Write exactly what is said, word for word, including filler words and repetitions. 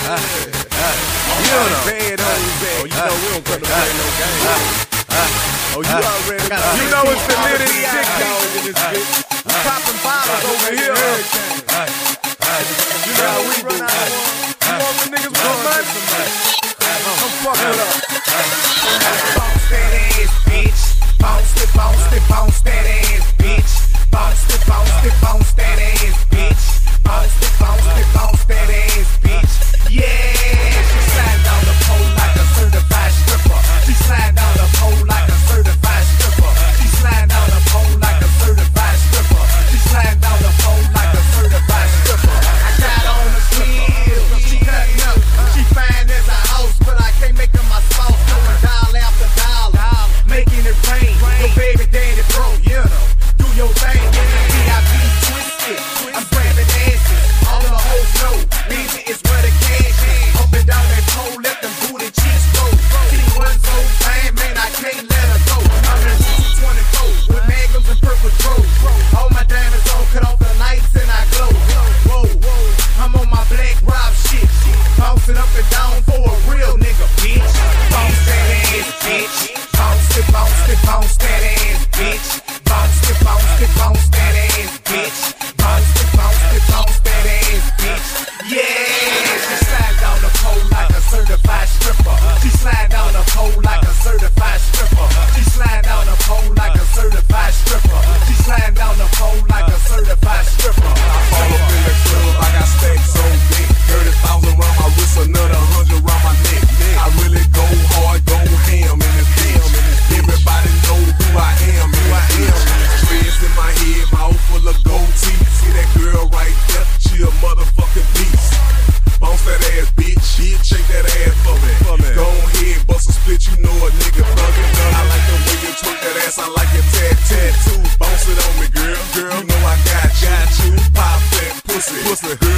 You know, bad hoes at. Oh, you know we don't come to play no games. Oh, you already know. You know it's the little dick dog in this bitch. We popping bottles over here. You know we run out of one. You want the niggas with money? I'm fucking up. Bounce that ass, bitch. Bounce it, bounce it, bounce that ass, bitch. Bounce it, bounce it, bounce that ass, bitch. Bounce it, bounce it, bounce that ass, bitch. Yeah, she slide down the pole like a certified stripper. She slide down the pole like a certified stripper. She slide down the pole like a certified stripper. She slide down the pole like a certified stripper. I got on the heel, she cutting up. She fine as a house, but I can't make her my spouse. Going dollar after dollar, making it rain. Your baby daddy broke, you know. Do your thing in the V I P twisted. I'm grabbing asses, all the hoes know. Baby is where the cash is. Up and down that pole, let them booty cheeks go. She one so fine, man, I can't let her go. I'm in two twenty-four with magnums and purple throws. All my diamonds on, cut off the lights and I glow. Whoa, I'm on my black rob shit. Bouncing up and down for a real nigga, bitch. Bounce that ass, bitch. Bounce it, bounce it, bounce that ass, bitch. Bounce it, bounce it, bounce that ass, bitch. Bounce it, bounce it, bounce that ass, bitch. Yeah, she slide down the pole like a certified stripper. She slide down the pole like a certified stripper. She slide down the pole like a certified stripper. She slide down the pole like a certified stripper. I fall up in the club, I got stacks on deck. Thirty thousand round my wrist, another hundred round my neck. I really go hard, go ham in this damn. Everybody know who I am, who I am. Dreads in my head, mouth full of gold teeth. See that girl right there? She a motherfucking beast. Bounce that ass, bitch. Shake that ass for me. Go ahead, bust a split, you know a nigga thuggin'. I like the way you twerk that ass, I like your tattoo. Bounce it on me, girl. Girl, you know I got you. Pop that pussy, pussy.